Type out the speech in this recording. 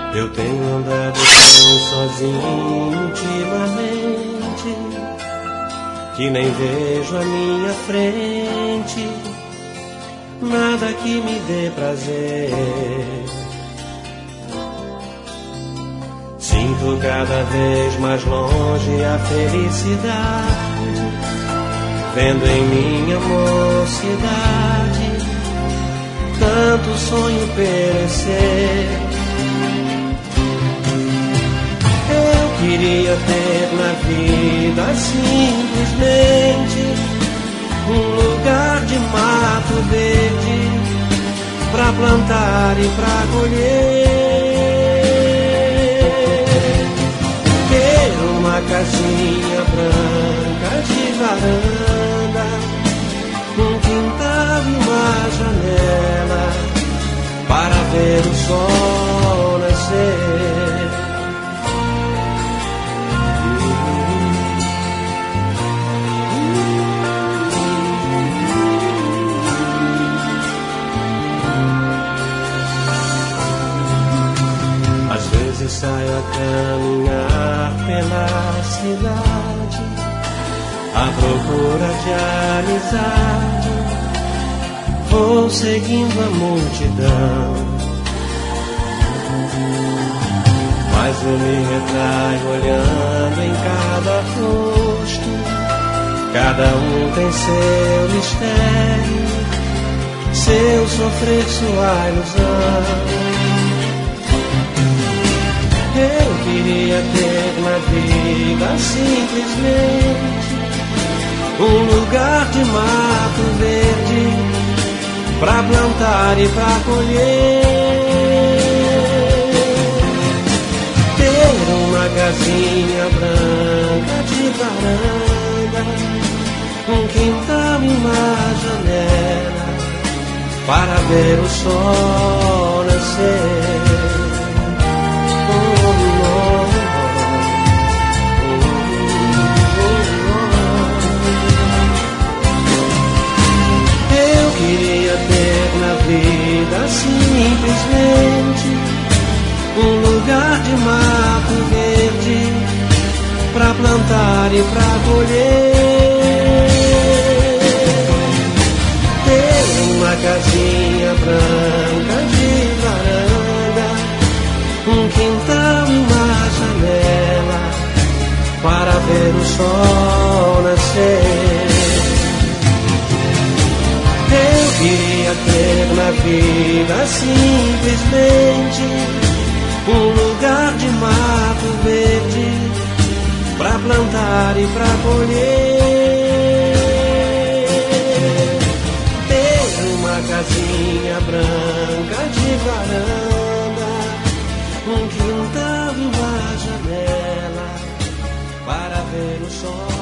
Eu tenho andado tão sozinho ultimamente que nem vejo à minha frente nada que me dê prazer. Sinto cada vez mais longe a felicidade, vendo em minha mocidade tanto sonho perecer. Eu queria ter na vida simplesmente um lugar de mato verde pra plantar e pra colher. Ter uma casinha branca de varanda, um quintal e uma janela para ver o sol nascer. Às vezes saio a caminhar pela cidade à procura de amizade. Vou seguindo a multidão, mas eu me retraio olhando em cada rosto. Cada um tem seu mistério, seu sofrer, sua ilusão. Eu queria ter na vida simplesmente um lugar de mato verde pra plantar e pra colher. Ter uma casinha branca de varanda, um quintal e uma janela para ver o sol nascer. Queria ter na vida simplesmente um lugar de mato verde pra plantar e pra colher. Ter uma casinha branca de varanda, um quintal e uma janela para ver o sol nascer. Eu queria ter na vida simplesmente um lugar de mato verde pra plantar e pra colher. Ter uma casinha branca de varanda, um quintal e uma janela para ver o sol